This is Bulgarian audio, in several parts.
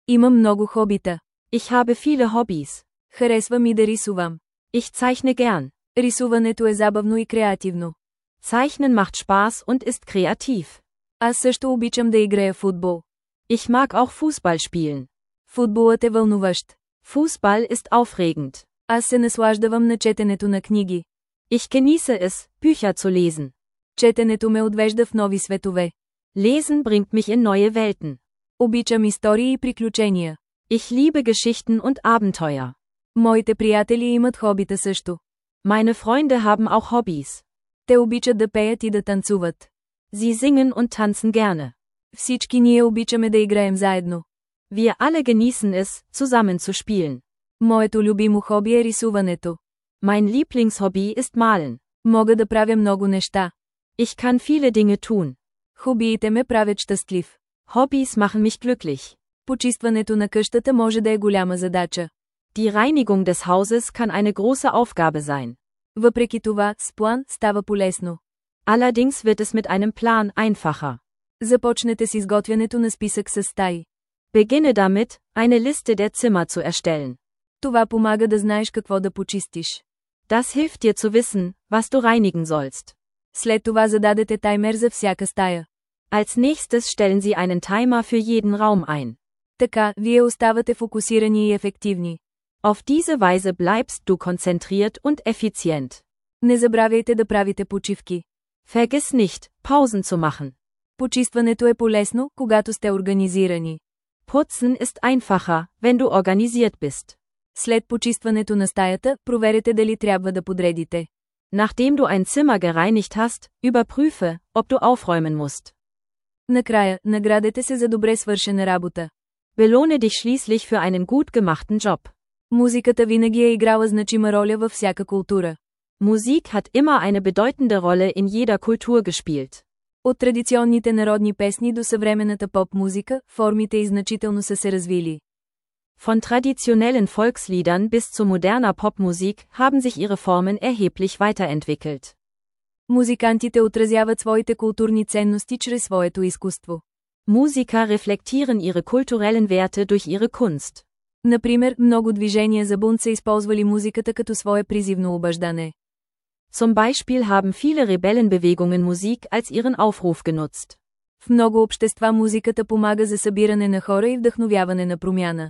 Имам много хобита. Ich habe viele Hobbys. Харесва ми да рисувам. Ich zeichne gern. Рисуването е забавно и креативно. Zeichnen macht Spaß und ist kreativ. Аз също обичам да играя футбол. Ich mag auch Fußball spielen. Футболът е вълнуващ. Fußball ist aufregend. Аз се наслаждавам на четенето на книги. Ich genieße es, Bücher zu lesen. Четенето ме отвежда в нови светове. Lesen bringt mich in neue Welten. Обичам истории и приключения. Ich liebe Geschichten und Abenteuer. Моите приятели имат хобита също. Meine Freunde haben auch Hobbys. Те обичат да пеят и да танцуват. Sie singen und tanzen gerne. Всички ние обичаме да играем заедно. Wir alle genießen es, zusammen zu spielen. Моето любимо хоби е рисуването. Mein Lieblingshobby ist Malen. Мога да правя много неща. Ich kann viele Dinge tun. Хобиите ме правят щастлив. Hobbys machen mich glücklich. Почистването на къщата може да е голяма задача. Die Reinigung des Hauses kann eine große Aufgabe sein. Въпреки това, с план става полезно. Allerdings wird es mit einem Plan einfacher. Започнете с изготвянето на списък с стаи. Beginne damit, eine Liste der Zimmer zu erstellen. Това помага да знаеш какво да почистиш. Das hilft dir zu wissen, was du reinigen sollst. След това зададете таймер за всяка стая. Als nächstes stellen Sie einen Timer für jeden Raum ein. Така, вие оставате фокусирани и ефективни. Auf diese Weise bleibst du konzentriert und effizient. Не забравяйте да правите почивки. Vergiss nicht, Pausen zu machen. Почистването е полезно, когато сте организирани. Putzen ist einfacher, wenn du organisiert bist. След почистването на стаята, проверете дали трябва да подредите. Nachdem du ein Zimmer gereinigt hast, überprüfe, ob du aufräumen musst. Накрая, наградете се за добре свършена работа. Belohne dich schließlich für einen gut gemachten Job. Музиката винаги е играла значима роля във всяка култура. Musik hat immer eine bedeutende Rolle in jeder Kultur gespielt. От традиционните народни песни до съвременната поп-музика, формите й значително са се развили. Von traditionellen Volksliedern bis zu moderner Popmusik haben sich ihre Formen erheblich weiterentwickelt. Музикантите отразяват своите културни ценности чрез своето изкуство. Musiker reflektieren ihre kulturellen Werte durch ihre Kunst. Например, много движения за бунт са използвали музиката като свое призивно обаждане. Zum Beispiel haben viele Rebellenbewegungen Musik als ihren Aufruf genutzt. В много общества музиката помага за събиране на хора и вдъхновяване на промяна.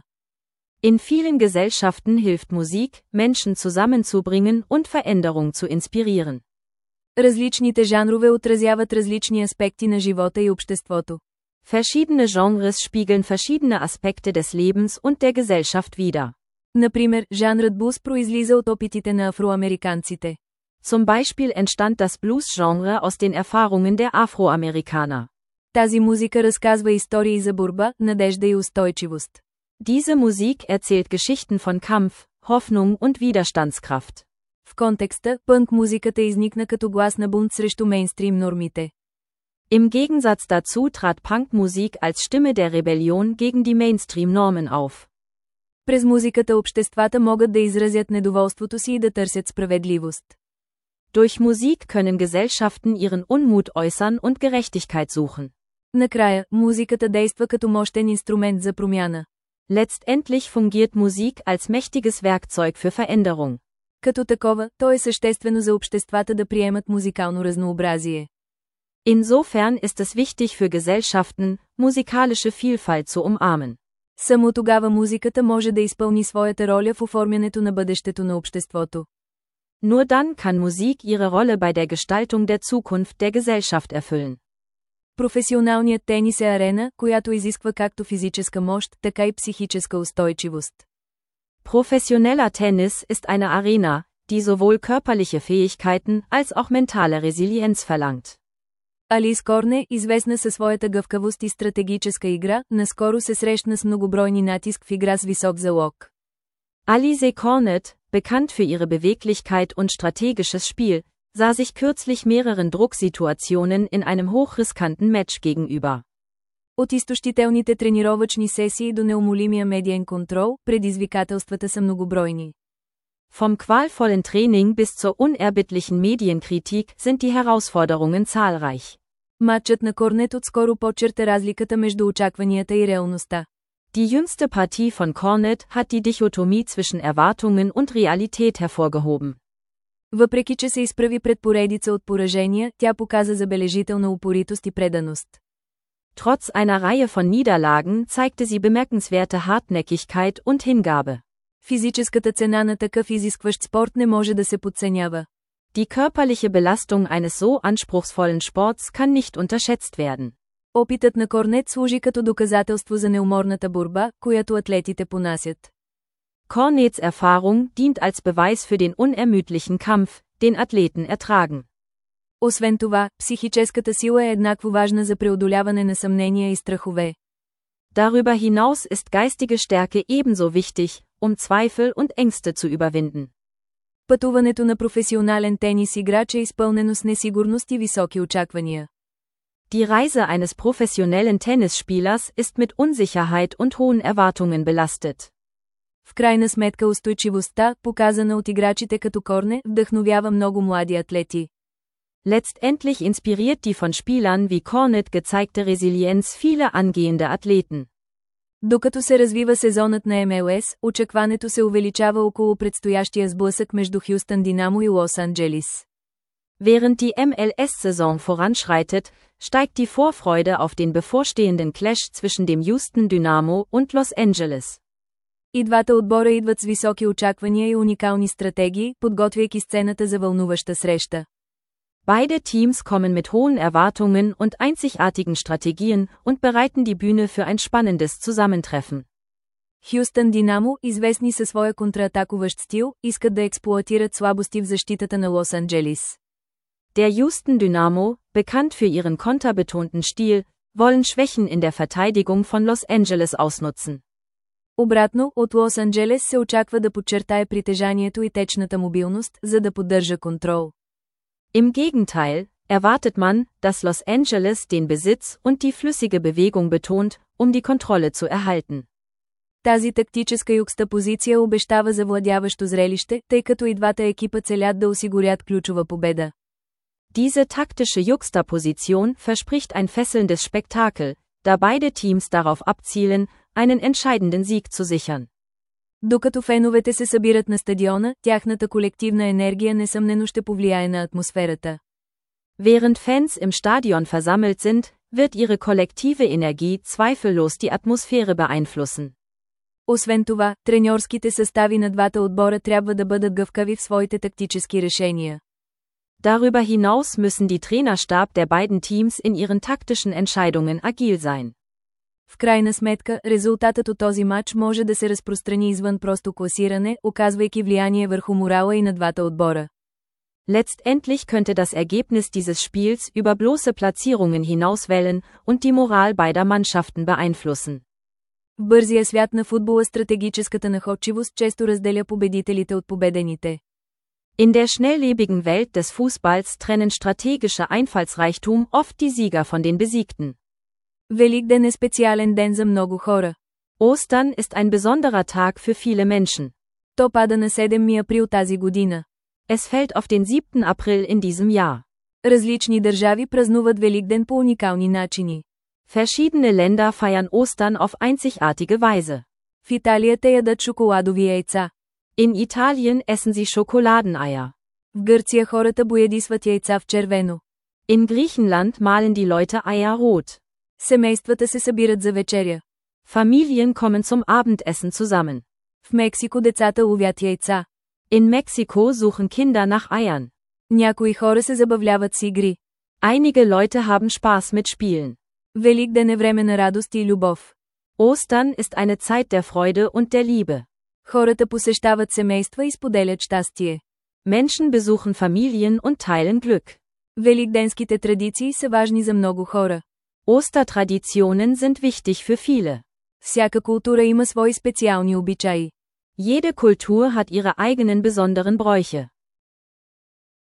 In vielen Gesellschaften hilft Musik, Menschen zusammenzubringen und Veränderung zu inspirieren. Различните жанрове отразяват различни аспекти на живота и обществото. Verschiedene Genres spiegeln verschiedene Aspekte des Lebens und der Gesellschaft wider. Например, жанрът блуз произлиза от опитите на афроамериканците. Zum Beispiel entstand das Blues-Genre aus den Erfahrungen der Afroamerikaner. Тази музика разказва истории за борба, надежда и устойчивост. Diese Musik erzählt Geschichten von Kampf, Hoffnung und Widerstandskraft. В контекста, пънк музиката изникна като глас на бунт срещу мейнстрим нормите. Im Gegensatz dazu trat Punkmusik als Stimme der Rebellion gegen die Mainstream-Normen auf. През музиката обществата могат да изразят недоволството си и да търсят справедливост. Durch Musik können Gesellschaften ihren Unmut äußern und Gerechtigkeit suchen. Накрая, музиката действа като мощен инструмент за промяна. Letztendlich fungiert Musik als mächtiges Werkzeug für Veränderung. Като такова, то е съществено за обществата да приемат музикално разнообразие. Insofern ist es wichtig für Gesellschaften, musikalische Vielfalt zu umarmen. Само тогава музиката може да изпълни своята роля в оформянето на бъдещето на обществото. Nur dann kann Musik ihre Rolle bei der Gestaltung der Zukunft der Gesellschaft erfüllen. Професионалният тенис е арена, която изисква както физическа мощ, така и психическа устойчивост. Professioneller Tennis ist eine Arena, die sowohl körperliche Fähigkeiten als auch mentale Resilienz verlangt. Алис Корне, известна със своята гъвкавост и стратегическа игра, наскоро се срещна с многобройни натиск в игра с висок залог. Alize Cornet, bekannt für ihre Beweglichkeit und strategisches Spiel, sah sich kürzlich mehreren Drucksituationen in einem hochriskanten Match gegenüber. От изтощителните тренировъчни сесии до неумолимия медиен контрол, предизвикателствата са многобройни. Vom qualvollen Training bis zur unerbittlichen Medienkritik sind die Herausforderungen zahlreich. Матчът на Корнет отскоро подчерта разликата между очакванията и реалността. Die jüngste Partie von Cornet hat die Dichotomie zwischen Erwartungen und Realität hervorgehoben. Въпреки че се изправи пред поредица от поражения, тя показа забележителна упоритост и преданост. Trotz einer Reihe von Niederlagen zeigte sie bemerkenswerte Hartnäckigkeit und Hingabe. Физическата цена на такъв изискващ спорт не може да се подценява. Die körperliche Belastung eines so anspruchsvollen Sports kann nicht unterschätzt werden. Опитът на Корнет служи като доказателство за неуморната борба, която атлетите понасят. Cornets Erfahrung dient als Beweis für den unermüdlichen Kampf, den Athleten ertragen. Освен това, психическата сила е еднакво важна за преодоляване на съмнения и страхове. Darüber hinaus ist geistige Stärke ebenso wichtig, Zweifel und Ängste zu überwinden. Пътуването на професионален тенис играч е изпълнено с несигурност и високи очаквания. Die Reise eines professionellen Tennisspielers ist mit Unsicherheit und hohen Erwartungen belastet. В крайна сметка устойчивостта, показана от играчите като Корне, вдъхновява много млади атлети. Letztendlich inspiriert die von Spielern wie Cornet gezeigte Resilienz viele angehende Athleten. Докато се развива сезонът на МЛС, очакването се увеличава около предстоящия сблъсък между Хюстън Динамо и Лос Анджелис. Während die MLS-Saison voranschreitet, steigt die Vorfreude auf den bevorstehenden Clash zwischen dem Houston Dynamo und Los Angeles. И двата отбора идват с високи очаквания и уникални стратегии, подготвяйки сцената за вълнуваща среща. Beide Teams kommen mit hohen Erwartungen und einzigartigen Strategien und bereiten die Bühne für ein spannendes Zusammentreffen. Хюстън Динамо, известни със своя контратакуващ стил, искат да експлоатират слабости в защитата на Лос Анджелис. Der Houston Dynamo, bekannt für ihren konterbetonten Stil, wollen Schwächen in der Verteidigung von Los Angeles ausnutzen. Обратно, от Лос Анджелес се очаква да подчертае притежанието и течната мобилност, за да поддържа контрол. Im Gegenteil, erwartet man, dass Los Angeles den Besitz und die flüssige Bewegung betont, die Kontrolle zu erhalten. Тази тактическа юкстапозиция обещава завладяващо зрелище, тъй като и двата екипа целят да осигурят ключова победа. Diese taktische Juxtaposition verspricht ein fesselndes Spektakel, da beide Teams darauf abzielen, einen entscheidenden Sieg zu sichern. Докато феновете се събират на стадиона, тяхната колективна енергия несъмнено ще повлияе на атмосферата. Während Fans im Stadion versammelt sind, wird ihre kollektive Energie zweifellos die Atmosphäre beeinflussen. Освен това, треньорските състави на двата отбора трябва да бъдат гъвкави в своите тактически решения. Darüber hinaus müssen die Trainerstab der beiden Teams in ihren taktischen Entscheidungen agil sein. В крайна сметка, резултатът от този матч може да се разпространи извън просто класиране, оказвайки влияние върху морала и на двата отбора. Letztendlich könnte das Ergebnis dieses Spiels über bloße Platzierungen hinauswellen und die Moral beider Mannschaften beeinflussen. В бързия свят на футбола стратегическата находчивост често разделя победителите от победените. In der schnelllebigen Welt des Fußballs trennen strategischer Einfallsreichtum oft die Sieger von den Besiegten. Великден е специален ден за много хора. Ostern ist ein besonderer Tag für viele Menschen. То пада на 7 април тази година. Es fällt auf den 7. April in diesem Jahr. Различни държави празнуват Великден по уникални начини. Verschiedene Länder feiern Ostern auf einzigartige Weise. В Италия те ядат шоколадови яйца. In Italien essen sie Schokoladeneier. В Гърция хората боядисват яйца в червено. In Griechenland malen die Leute Eier rot. Семействата се събират за вечеря. Familien kommen zum Abendessen zusammen. В Мексико децата ловят яйца. In Mexiko suchen Kinder nach Eiern. Някои хора се забавляват с игри. Einige Leute haben Spaß mit Spielen. Великден е време на радост и любов. Ostern ist eine Zeit der Freude und der Liebe. Хората посещават семейства и споделят щастие. Menschen besuchen Familien und teilen Glück. Великденските традиции са важни за много хора. Ostertraditionen sind wichtig für viele. Всяка култура има свои специални обичаи. Jede Kultur hat ihre eigenen besonderen Bräuche.